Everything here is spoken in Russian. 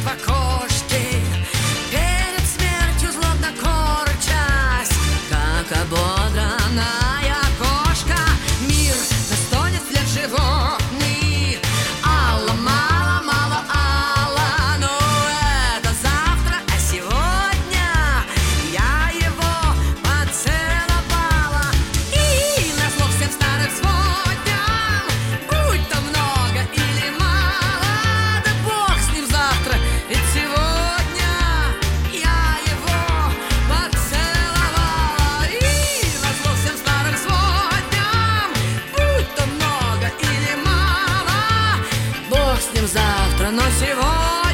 в окошке, перед смертью злобно корчась, как ободранная кошка. Мир стонет вслед животный. Алла, мало, мало, Алла, но это завтра, а сегодня я его поцеловала. И назло всем старым сводням, будь то много или мало, да бог с ним завтра, ведь сегодня я его поцеловала. И назло всем старым сводням, будь то много или мало, бог с ним завтра, но сегодня